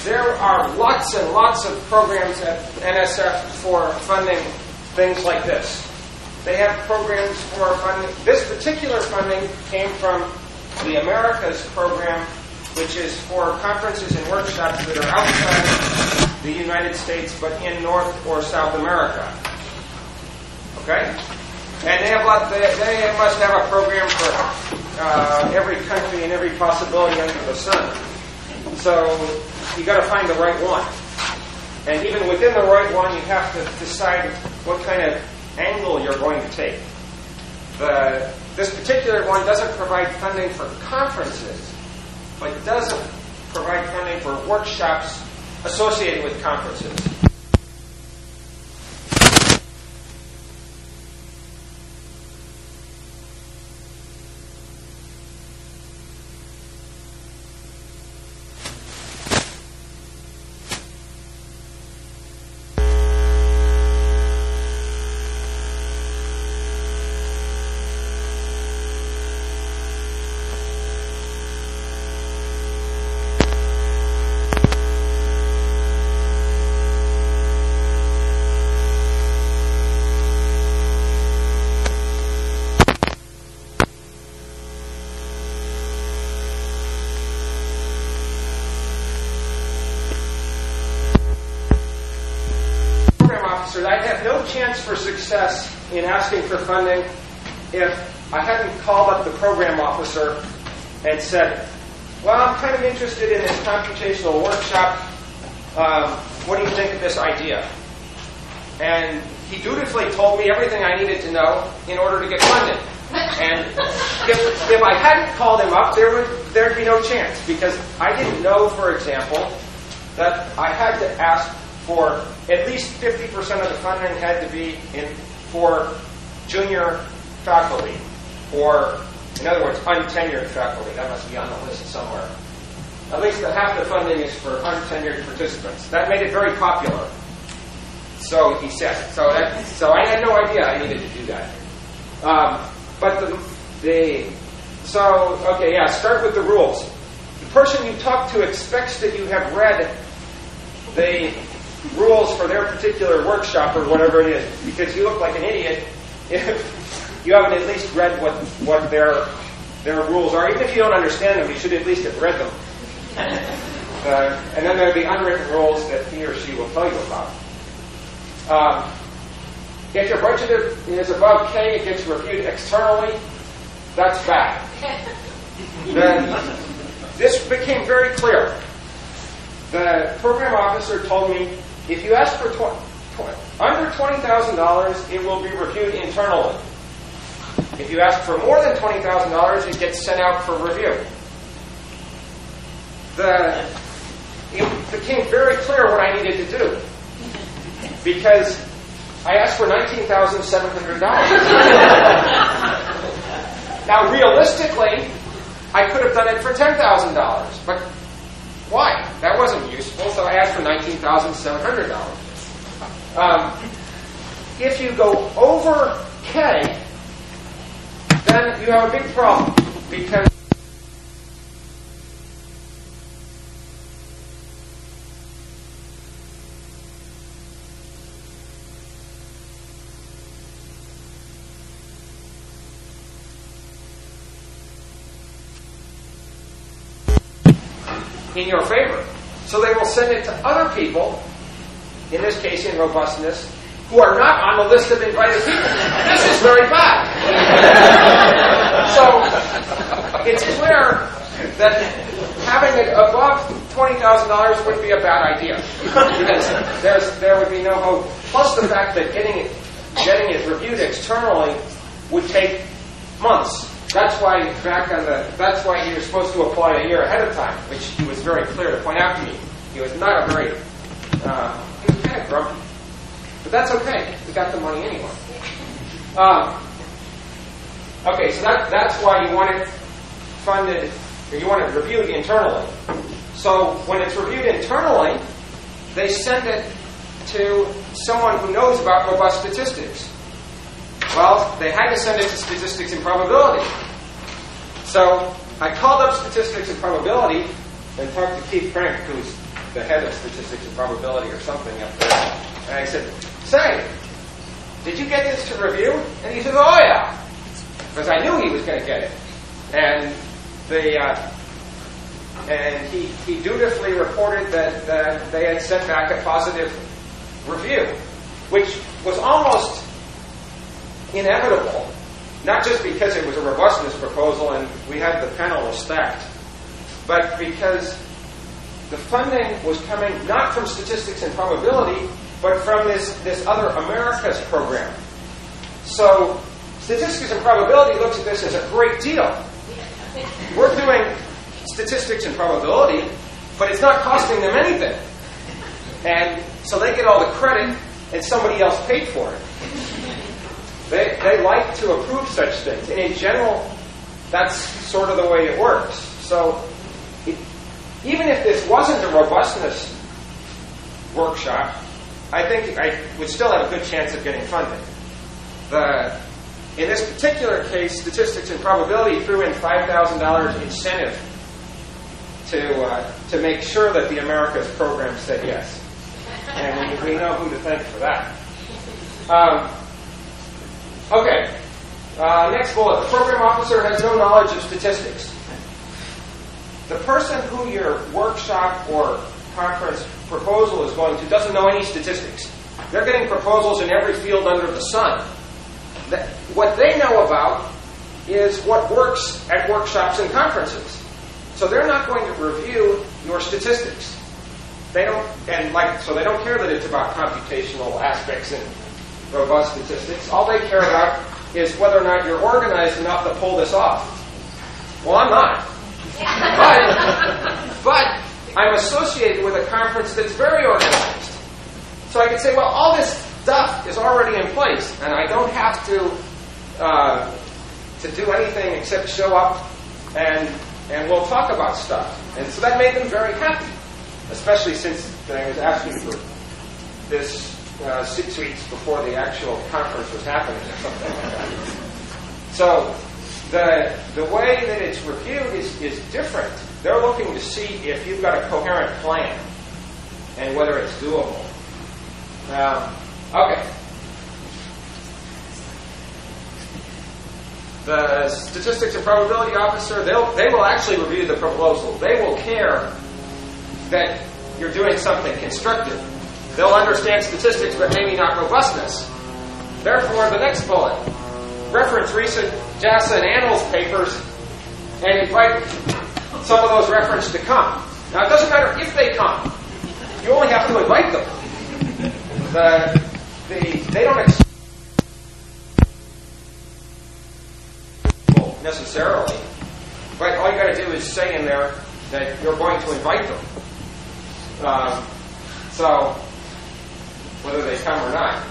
there are lots and lots of programs at NSF for funding things like this. They have programs for funding. This particular funding came from the Americas program, which is for conferences and workshops that are outside the United States but in North or South America. Okay? And they must have a program for every country and every possibility under the sun. So you got to find the right one. And even within the right one, you have to decide what kind of angle you're going to take. This particular one doesn't provide funding for conferences, but does provide funding for workshops associated with conferences. I'd have no chance for success in asking for funding if I hadn't called up the program officer and said, well, I'm kind of interested in this computational workshop. What do you think of this idea? And he dutifully told me everything I needed to know in order to get funded. And if I hadn't called him up, there'd be no chance, because I didn't know, for example, that I had to ask for at least 50% of the funding had to be for junior faculty, or, in other words, untenured faculty. That must be on the list somewhere. At least half the funding is for untenured participants. That made it very popular. So he said. So I had no idea I needed to do that. Start with the rules. The person you talk to expects that you have read the rules for their particular workshop or whatever it is, because you look like an idiot if you haven't at least read what their rules are. Even if you don't understand them, you should at least have read them. And then there are the unwritten rules that he or she will tell you about. If your budget is above K, it gets reviewed externally. That's bad. Then this became very clear. The program officer told me, if you ask for under $20,000, it will be reviewed internally. If you ask for more than $20,000, it gets sent out for review. It became very clear what I needed to do, because I asked for $19,700. Now, realistically, I could have done it for $10,000, but why? That wasn't useful, so I asked for $19,700. If you go over K, then you have a big problem, because in your favor. So they will send it to other people, in this case in robustness, who are not on the list of invited people. This is very bad. So it's clear that having it above $20,000 would be a bad idea, because there would be no hope. Plus the fact that getting it reviewed externally would take months. That's why he was supposed to apply a year ahead of time, which he was very clear to point out to me. He was not he was kind of grumpy. But that's okay. We got the money anyway. So that's why you want it funded, or you want it reviewed internally. So when it's reviewed internally, they send it to someone who knows about robust statistics. Well, they had to send it to statistics and probability. So I called up statistics and probability and talked to Keith Frank, who's the head of statistics and probability or something up there. And I said, "Say, did you get this to review?" And he said, "Oh yeah," because I knew he was going to get it. And he dutifully reported that they had sent back a positive review, which was almost inevitable, not just because it was a robustness proposal and we had the panel stacked, but because the funding was coming not from statistics and probability, but from this other Americas program. So statistics and probability looks at this as a great deal. We're doing statistics and probability, but it's not costing them anything. And so they get all the credit and somebody else paid for it. They like to approve such things. And in general, that's sort of the way it works. So even if this wasn't a robustness workshop, I think I would still have a good chance of getting funding. In this particular case, statistics and probability threw in $5,000 incentive to make sure that the Americas program said yes. And we know who to thank for that. Okay. Next bullet. The program officer has no knowledge of statistics. The person who your workshop or conference proposal is going to doesn't know any statistics. They're getting proposals in every field under the sun. What they know about is what works at workshops and conferences. So they're not going to review your statistics. They don't care that it's about computational aspects and robust statistics. All they care about is whether or not you're organized enough to pull this off. Well, I'm not. But I'm associated with a conference that's very organized. So I can say, well, all this stuff is already in place, and I don't have to do anything except show up and we'll talk about stuff. And so that made them very happy, especially since I was asking for this 6 weeks before the actual conference was happening or something like that. So the way that it's reviewed is different. They're looking to see if you've got a coherent plan and whether it's doable. Okay. The statistics and probability officer, they will actually review the proposal. They will care that you're doing something constructive. They'll understand statistics, but maybe not robustness. Therefore, the next bullet, reference recent JASA and Annals papers and invite some of those referenced to come. Now, it doesn't matter if they come. You only have to invite them. They don't expect necessarily, but all you got to do is say in there that you're going to invite them. So, whether they come or not.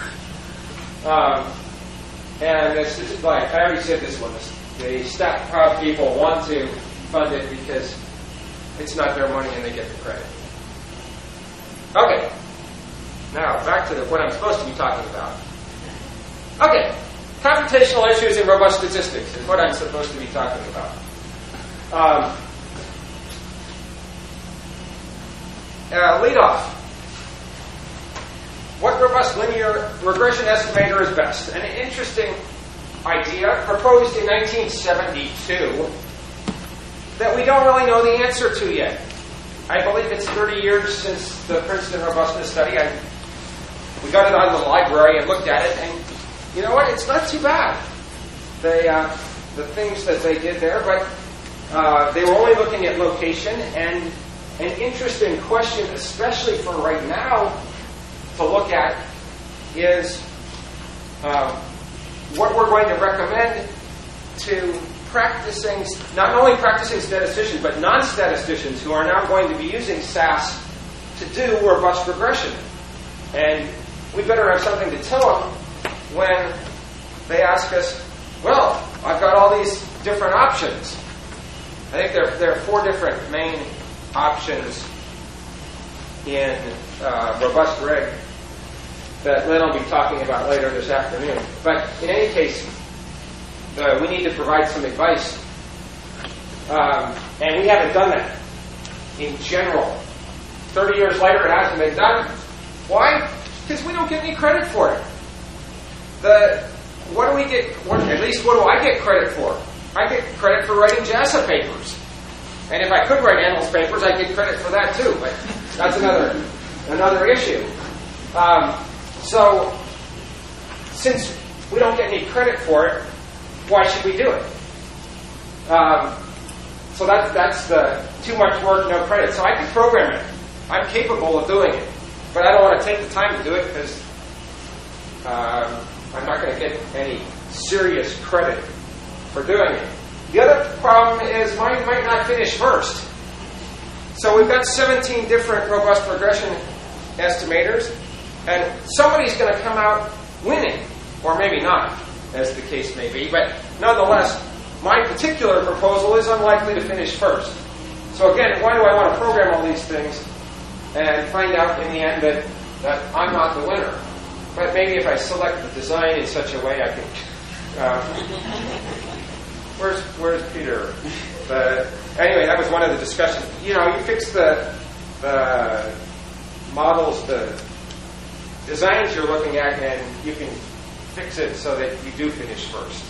And it's like, I already said this one, the staff proud people want to fund it because it's not their money and they get the credit. Okay. Now, back to what I'm supposed to be talking about. Okay. Computational issues in robust statistics is what I'm supposed to be talking about. Lead off. What robust linear regression estimator is best? An interesting idea proposed in 1972 that we don't really know the answer to yet. I believe it's 30 years since the Princeton robustness study. We got it out of the library and looked at it, and you know what? It's not too bad. The things that they did there, but they were only looking at location, and an interesting question, especially for right now, to look at is what we're going to recommend to not only practicing statisticians, but non-statisticians who are now going to be using SAS to do robust regression. And we better have something to tell them when they ask us, well, I've got all these different options. I think there are 4 different main options in robust reg that Lynn will be talking about later this afternoon. But in any case, we need to provide some advice. And we haven't done that in general 30 years later, it hasn't been done. Why? Because we don't get any credit for it. What do we get? At least what do I get credit for? I get credit for writing JASA papers. And if I could write analyst papers, I'd get credit for that too. But that's another issue. So, since we don't get any credit for it, why should we do it? So that's the too much work, no credit. So I can program it. I'm capable of doing it. But I don't want to take the time to do it because I'm not going to get any serious credit for doing it. The other problem is mine might not finish first. So we've got 17 different robust regression estimators, and somebody's going to come out winning, or maybe not, as the case may be. But nonetheless, my particular proposal is unlikely to finish first. So again, why do I want to program all these things and find out in the end that I'm not the winner? But maybe if I select the design in such a way, I can... Where's Peter? Anyway, that was one of the discussions. You fix the models, the designs you're looking at, and you can fix it so that you do finish first.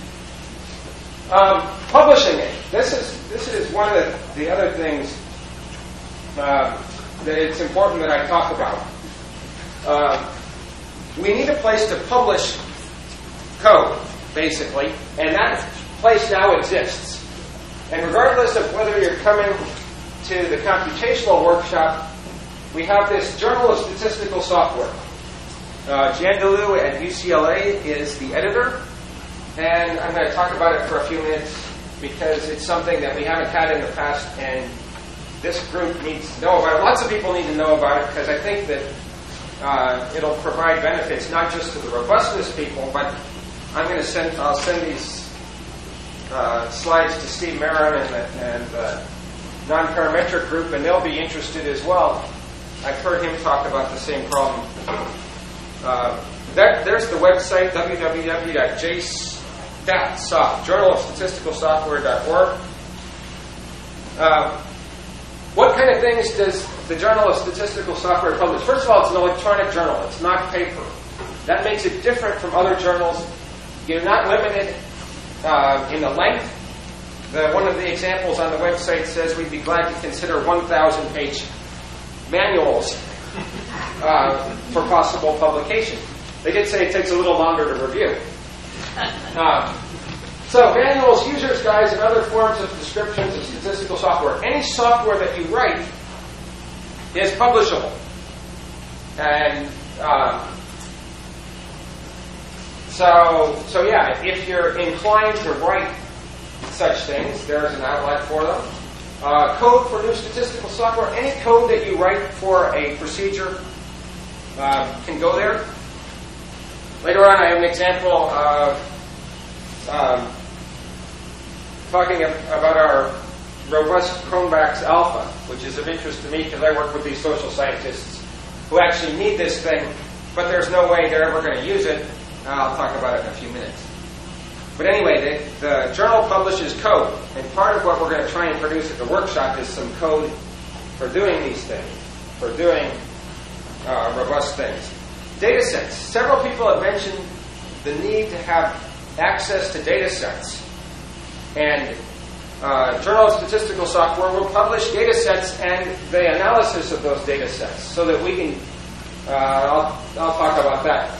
Publishing it. This is one of the other things that it's important that I talk about. We need a place to publish code, basically, and that place now exists. And regardless of whether you're coming to the computational workshop, we have this Journal of Statistical Software. Jan DeLu at UCLA is the editor, and I'm going to talk about it for a few minutes because it's something that we haven't had in the past, and this group needs to know about it. Lots of people need to know about it because I think that it'll provide benefits not just to the robustness people, but I'll send these slides to Steve Marin and the non-parametric group, and they'll be interested as well. I've heard him talk about the same problem. There's the website, www.JStatSoft, Journal of Statistical Software.org. What kind of things does the Journal of Statistical Software publish? First of all, it's an electronic journal. It's not paper. That makes it different from other journals. You're not limited in the length. One of the examples on the website says we'd be glad to consider 1,000-page manuals for possible publication. They did say it takes a little longer to review. So manuals, user's guides, and other forms of descriptions of statistical software. Any software that you write is publishable. And so yeah, if you're inclined to write such things, there's an outlet for them. Code for new statistical software. Any code that you write for a procedure can go there. Later on, I have an example of talking about our robust Cronbach's alpha, which is of interest to me because I work with these social scientists who actually need this thing, but there's no way they're ever going to use it. I'll talk about it in a few minutes. But anyway, the journal publishes code, and part of what we're going to try and produce at the workshop is some code for doing these things, for doing robust things. Data sets. Several people have mentioned the need to have access to data sets. And Journal of Statistical Software will publish data sets and the analysis of those data sets so that we can, I'll talk about that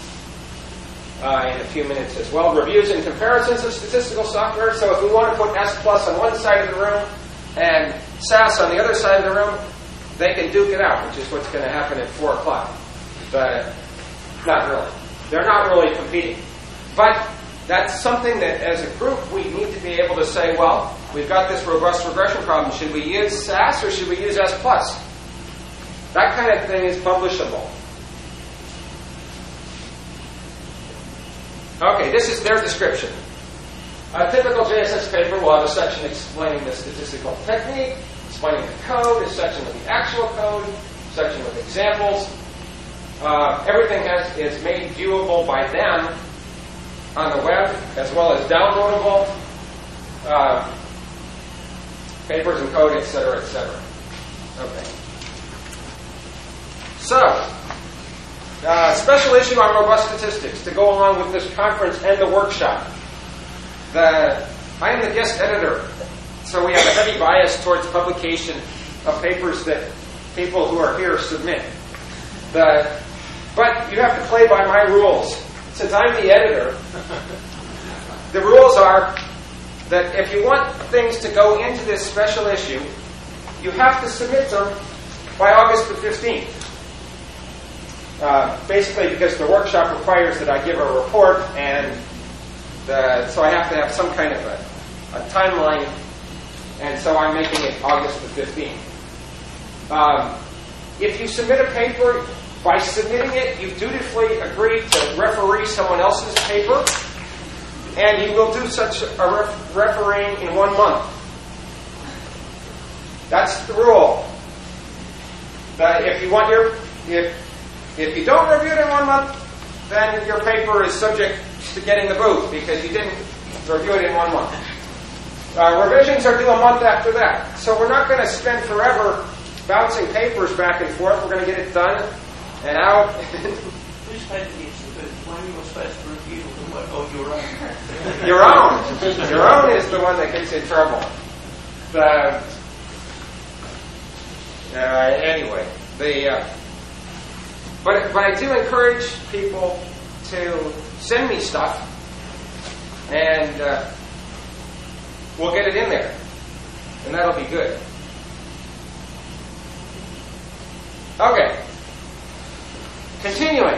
in a few minutes as well. Reviews and comparisons of statistical software. So if we want to put S plus on one side of the room and SAS on the other side of the room, they can duke it out, which is what's going to happen at 4 o'clock. But not really. They're not really competing. But that's something that, as a group, we need to be able to say, well, we've got this robust regression problem. Should we use SAS or should we use S+? That kind of thing is publishable. Okay, this is their description. A typical JSS paper will have a section explaining the statistical technique, explaining the code, a section with the actual code, a section with examples. Everything is made viewable by them on the web, as well as downloadable papers and code, etc., etc. Okay. special issue on robust statistics to go along with this conference and the workshop. I am the guest editor, so we have a heavy bias towards publication of papers that people who are here submit. But you have to play by my rules. Since I'm the editor, the rules are that if you want things to go into this special issue, you have to submit them by August the 15th. Basically because the workshop requires that I give a report, and so I have to have some kind of a timeline, and so I'm making it August the 15th. If you submit a paper, by submitting it, you dutifully agree to referee someone else's paper, and you will do such a refereeing in 1 month. That's the rule. If you don't review it in 1 month, then your paper is subject to getting the boot because you didn't review it in 1 month. Revisions are due a month after that. So we're not going to spend forever bouncing papers back and forth. We're going to get it done and out. Whose paper gets the boot? When you were supposed to review your own? Your own. Your own is the one that gets in trouble. Anyway, but I do encourage people to send me stuff, and we'll get it in there, and that'll be good. Okay. Continuing.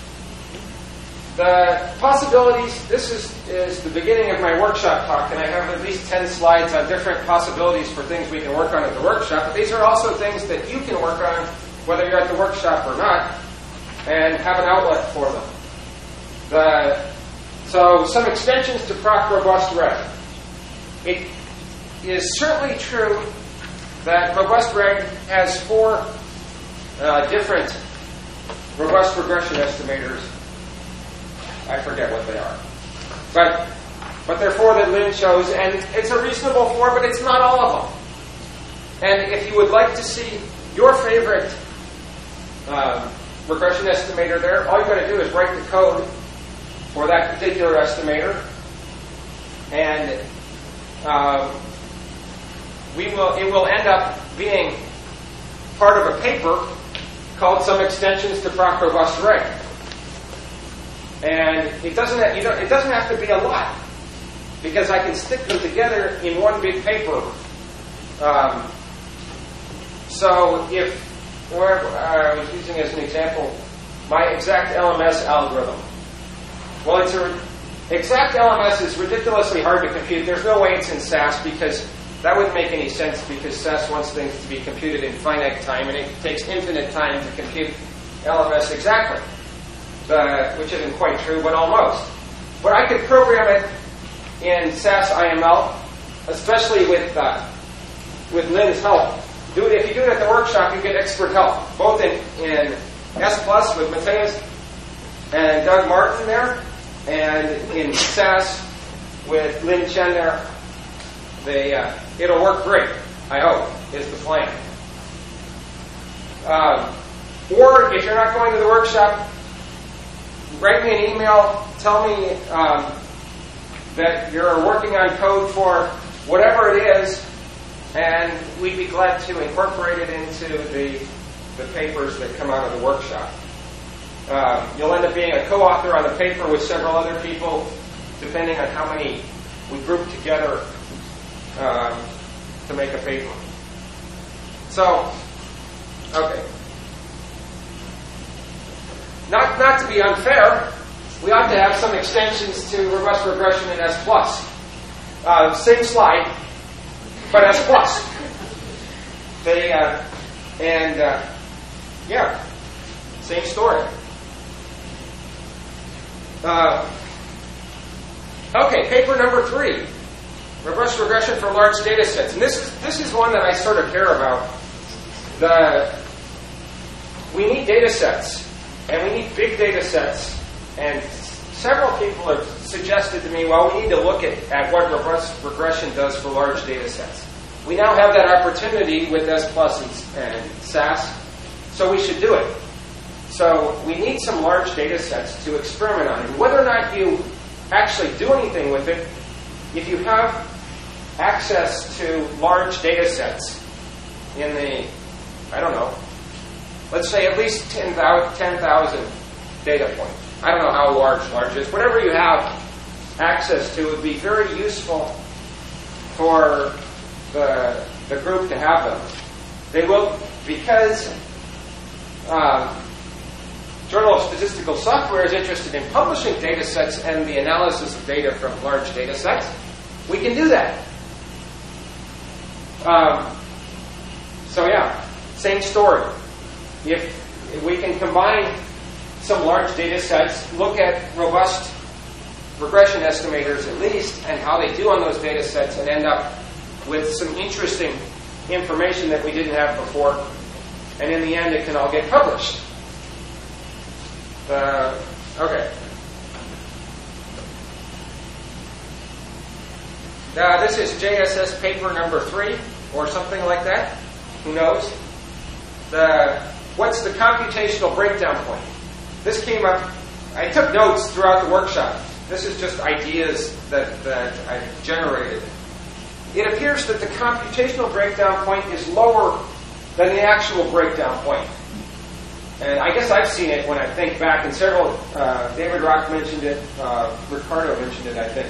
The possibilities, this is the beginning of my workshop talk, and I have at least 10 slides on different possibilities for things we can work on at the workshop, but these are also things that you can work on whether you're at the workshop or not, and have an outlet for them. So some extensions to Proc Robust Reg. It is certainly true that Robust Reg has 4 different robust regression estimators. I forget what they are. But there are 4 that Lynn chose, and it's a reasonable 4, but it's not all of them. And if you would like to see your favorite regression estimator there, all you've got to do is write the code for that particular estimator, and it will end up being part of a paper called Some Extensions to Proc Robust Reg. And it doesn't have to be a lot, because I can stick them together in one big paper. So if I was using as an example my exact LMS algorithm. Well, exact LMS is ridiculously hard to compute. There's no way it's in SAS, because that wouldn't make any sense, because SAS wants things to be computed in finite time, and it takes infinite time to compute LMS exactly. Which isn't quite true, but almost. But I could program it in SAS IML, especially with Lynn's help. If you do it at the workshop, you get expert help, both in S+ with Matthias and Doug Martin there, and in SAS with Lynn Chen there. It'll work great, I hope, is the plan. Or if you're not going to the workshop, write me an email, tell me that you're working on code for whatever it is, and we'd be glad to incorporate it into the papers that come out of the workshop. You'll end up being a co-author on the paper with several other people, depending on how many we group together to make a paper. So, okay. Not to be unfair, we ought to have some extensions to robust regression in S+. Same slide, but S+. Same story. Okay, paper number 3, robust regression for large data sets. And this is one that I sort of care about. We need data sets, and we need big data sets. And several people have suggested to me, well, we need to look at what robust regression does for large data sets. We now have that opportunity with S+ and SAS, so we should do it. So we need some large data sets to experiment on. And whether or not you actually do anything with it, if you have access to large data sets in the, I don't know, let's say at least 10,000 data points. I don't know how large is. Whatever you have access to would be very useful for the group to have them. They will, because Journal of Statistical Software is interested in publishing data sets and the analysis of data from large data sets, we can do that. So yeah, same story. If we can combine some large data sets, look at robust regression estimators at least, and how they do on those data sets, and end up with some interesting information that we didn't have before, and in the end it can all get published. Okay. This is JSS paper number 3, or something like that. Who knows? What's the computational breakdown point? This came up, I took notes throughout the workshop. This is just ideas that I generated. It appears that the computational breakdown point is lower than the actual breakdown point. And I guess I've seen it when I think back, and several, David Rock mentioned it, Ricardo mentioned it, I think.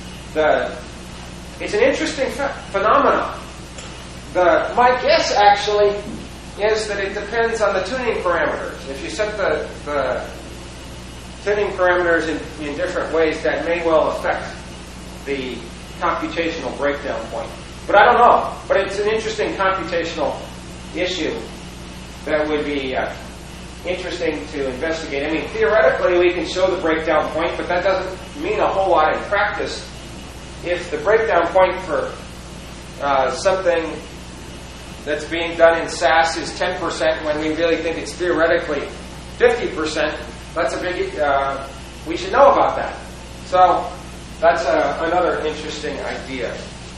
It's an interesting phenomenon. My guess, actually, is that it depends on the tuning parameters. If you set the tuning parameters in different ways, that may well affect the computational breakdown point. But I don't know. But it's an interesting computational issue that would be interesting to investigate. I mean, theoretically, we can show the breakdown point, but that doesn't mean a whole lot in practice. If the breakdown point for something that's being done in SAS is 10% when we really think it's theoretically 50%, that's a big, we should know about that. So that's another interesting idea.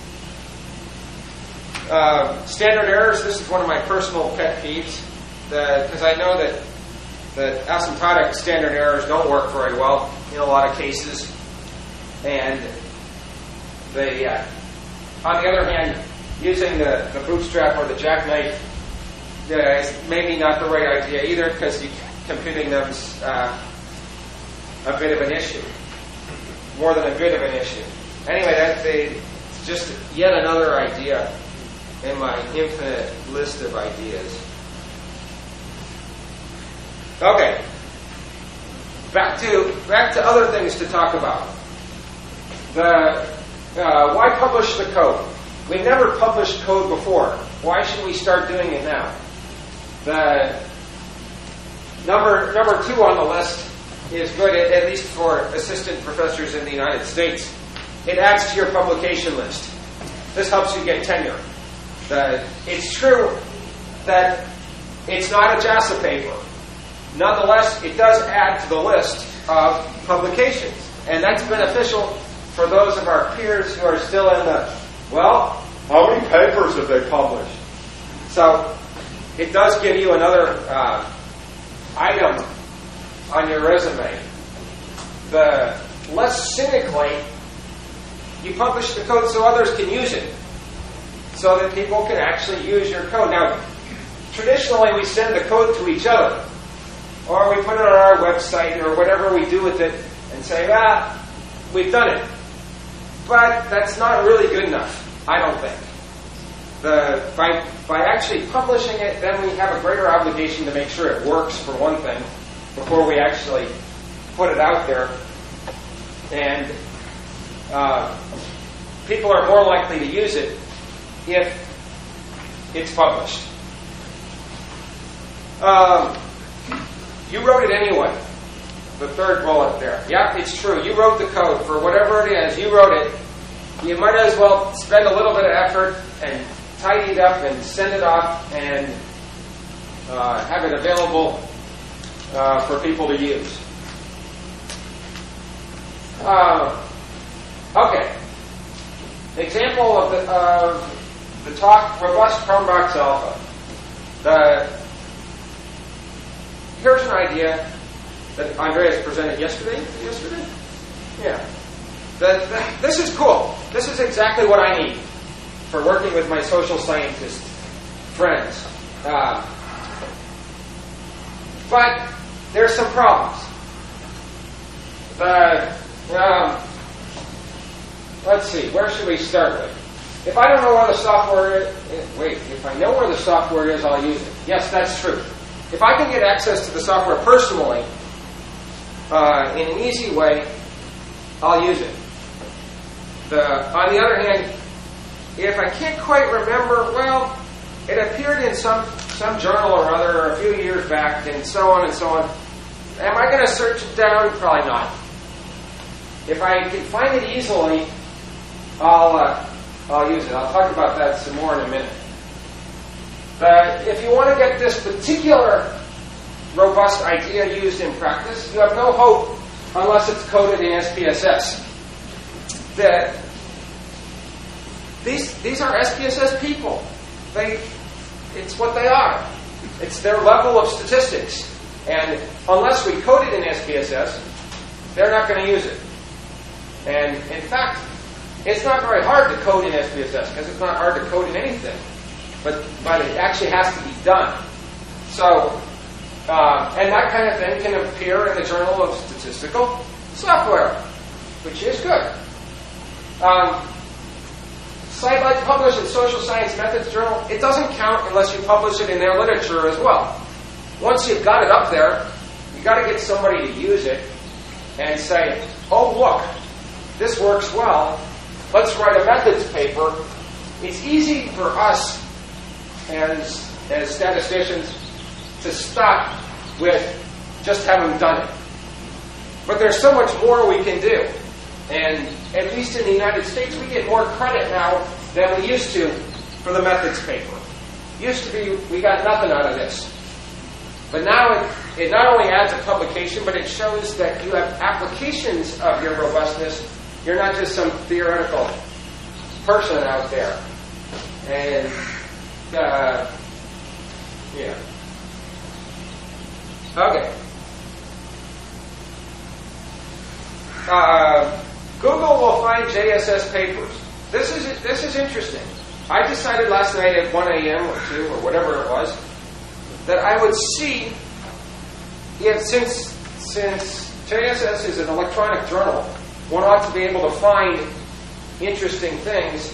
Standard errors, this is one of my personal pet peeves, because I know that asymptotic standard errors don't work very well in a lot of cases. And they, on the other hand, using the bootstrap or the jackknife is maybe not the right idea either, because computing them's a bit of an issue, more than a bit of an issue. Anyway, that's just yet another idea in my infinite list of ideas. Okay, back to other things to talk about. Why publish the code? We've never published code before. Why should we start doing it now? The number 2 on the list is good, at least for assistant professors in the United States. It adds to your publication list. This helps you get tenure. It's true that it's not a JASA paper. Nonetheless, it does add to the list of publications. And that's beneficial for those of our peers who are still in well, how many papers have they published? So it does give you another item on your resume. The less cynically, you publish the code so others can use it, so that people can actually use your code. Now, traditionally we send the code to each other, or we put it on our website, or whatever we do with it, and say, we've done it. But that's not really good enough, I don't think. By actually publishing it, then we have a greater obligation to make sure it works, for one thing, before we actually put it out there. And people are more likely to use it if it's published. You wrote it anyway. The third bullet there. Yeah, it's true. You wrote the code. For whatever it is, you wrote it. You might as well spend a little bit of effort and tidy it up and send it off and have it available for people to use. Okay. Example of the talk, Robust Chromebox Alpha. here's an idea that Andreas presented yesterday. Yeah. This is cool. This is exactly what I need for working with my social scientist friends. But there's some problems. Let's see, where should we start with? If I don't know where the software is, if I know where the software is, I'll use it. Yes, that's true. If I can get access to the software personally, in an easy way, I'll use it. On the other hand, if I can't quite remember, well, it appeared in some journal or other a few years back, and so on and so on. Am I going to search it down? Probably not. If I can find it easily, I'll use it. I'll talk about that some more in a minute. But if you want to get this particular robust idea used in practice, you have no hope unless it's coded in SPSS. These are SPSS people. It's what they are. It's their level of statistics. And unless we code it in SPSS, they're not going to use it. And in fact, it's not very hard to code in SPSS because it's not hard to code in anything. But it actually has to be done. So, and that kind of thing can appear in the Journal of Statistical Software, which is good. SciBite published in Social Science Methods Journal, it doesn't count unless you publish it in their literature as well. Once you've got it up there, you've got to get somebody to use it and say, oh, look, this works well. Let's write a methods paper. It's easy for us as statisticians to stop with just having done it. But there's so much more we can do. And at least in the United States, we get more credit now than we used to for the methods paper. Used to be, we got nothing out of this. But now it not only adds a publication, but it shows that you have applications of your robustness. You're not just some theoretical person out there. And, yeah. Okay. Google will find JSS papers. This is interesting. I decided last night at 1 a.m. or 2 or whatever it was that I would see if since JSS is an electronic journal, one ought to be able to find interesting things.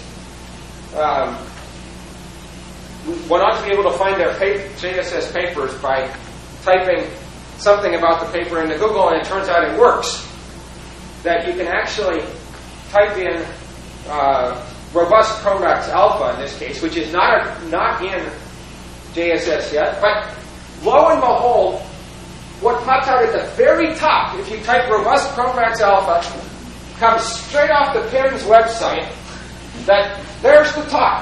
One ought to be able to find their JSS papers by typing something about the paper into Google, and it turns out it works. That you can actually type in robust Chromax alpha in this case, which is not in JSS yet, but lo and behold, what pops out at the very top, if you type robust Chromax alpha, comes straight off the PIMS website. There's the top.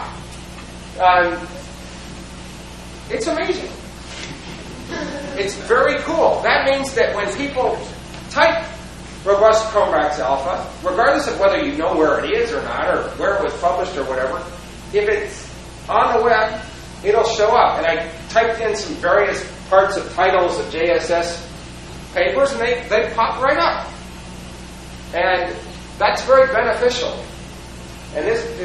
It's amazing. It's very cool. That means that when people type robust Chromax alpha, regardless of whether you know where it is or not, or where it was published or whatever, if it's on the web, it'll show up. And I typed in some various parts of titles of JSS papers, and they pop right up. And that's very beneficial. And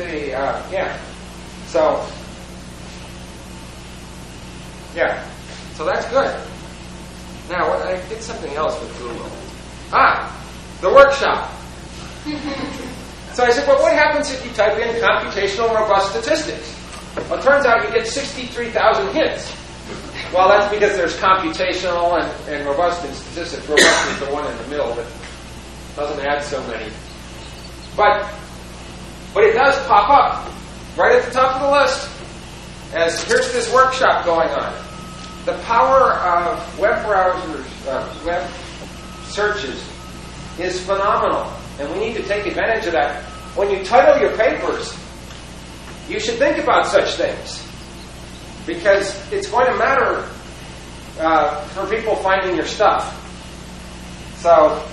so that's good. Now, I did something else with Google. The workshop. So I said, well, what happens if you type in computational robust statistics? Well, it turns out you get 63,000 hits. Well, that's because there's computational and robust in statistics. Robust is the one in the middle that doesn't add so many. But it does pop up right at the top of the list as here's this workshop going on. The power of web browsers, web searches is phenomenal, and we need to take advantage of that. When you title your papers, you should think about such things, because it's going to matter for people finding your stuff. So,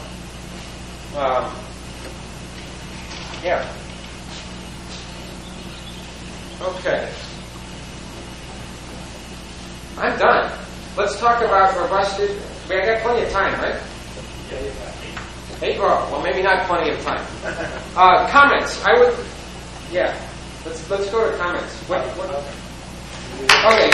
Okay. I'm done. let's talk about robust. I got plenty of time, right? Yeah, you got 8? Oh, well, maybe not plenty of time. Comments. I would. Yeah. Let's go to comments. What? Okay.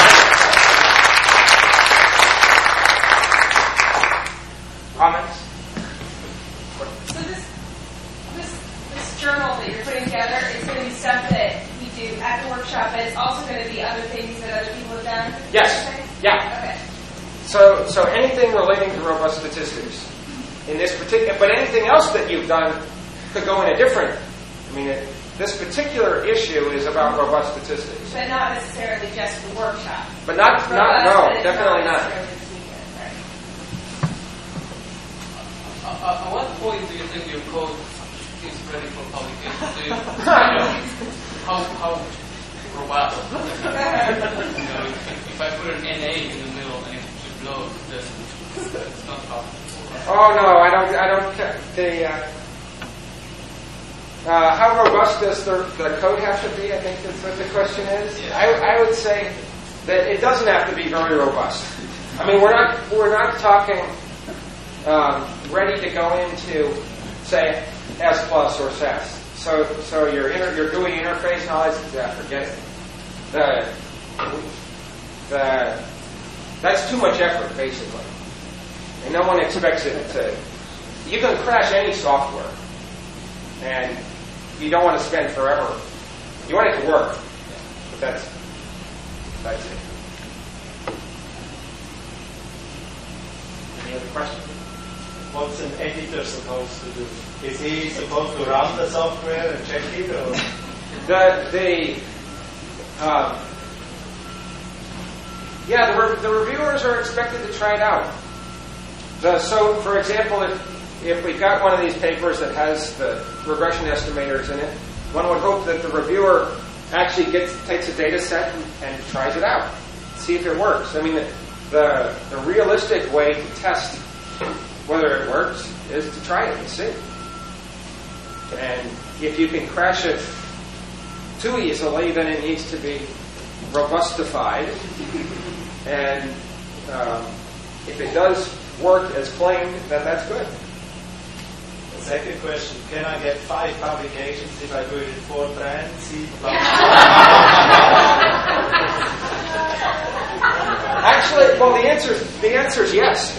Comments. So this journal that you're putting together is going to be stuff that we do at the workshop, but it's also going to be other things that other people have done? Yes. Yeah. Okay. So anything relating to robust statistics in this particular, but anything else that you've done could go in a different. I mean, this particular issue is about robust statistics. But not necessarily just the workshop. But no, definitely not. At what point do you think your code is ready for publication? Do you know how robust? If I put an NA in the middle and it explodes, then it's not possible. Oh no, I don't. How robust does the code have to be? I think that's what the question is. Yeah. I would say that it doesn't have to be very robust. I mean, we're not talking ready to go into, say, S+ or SAS. So your GUI interface knowledge, forget it. That's too much effort, basically, and no one expects it to. You can crash any software, and you don't want to spend forever. You want it to work, but that's it. Any other questions? What's an editor supposed to do? Is he supposed to run the software and check it, or? The reviewers are expected to try it out. So, for example, if we've got one of these papers that has the regression estimators in it, one would hope that the reviewer actually takes a data set and tries it out, see if it works. I mean, the realistic way to test whether it works is to try it and see. And if you can crash it too easily, then it needs to be robustified. And if it does work as claimed, then that's good. The second question, can I get 5 publications if I do it in Fortran, C++? Actually, well, the answer is yes.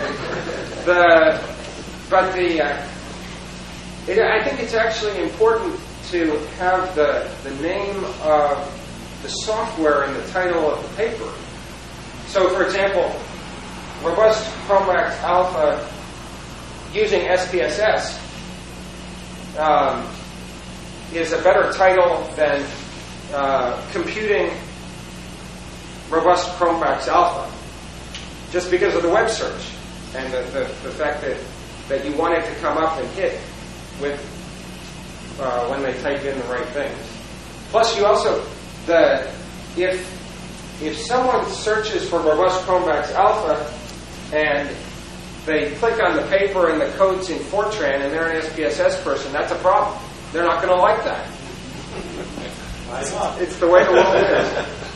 I think it's actually important to have the name of the software in the title of the paper. So, for example, Robust Chromax Alpha using SPSS is a better title than computing Robust Chromax Alpha, just because of the web search and the fact that you want it to come up and hit with when they type in the right things. Plus, you also if someone searches for Robust Chromax Alpha and they click on the paper and the code's in Fortran and they're an SPSS person, that's a problem. They're not going to like that. It's the way the world is.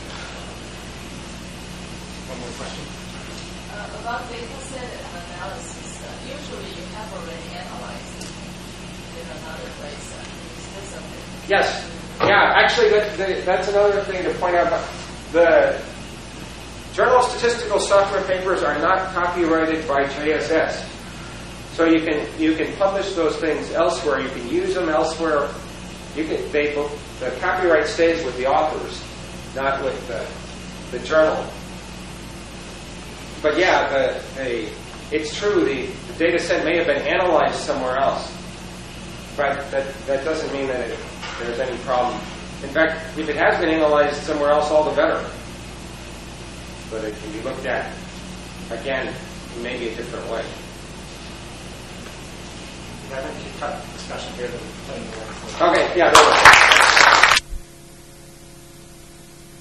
One more question. About data set analysis, usually you have already analyzed it in another place. Is there something? Yes. Yeah, actually, that's another thing to point out. The Journal of Statistical Software papers are not copyrighted by JSS. So you can publish those things elsewhere. You can use them elsewhere. The copyright stays with the authors, not with the journal. But yeah, it's true. The data set may have been analyzed somewhere else, but that doesn't mean that there's any problem. In fact, if it has been analyzed somewhere else, all the better. But it can be looked at again in maybe a different way. We haven't cut discussion here. Okay, yeah.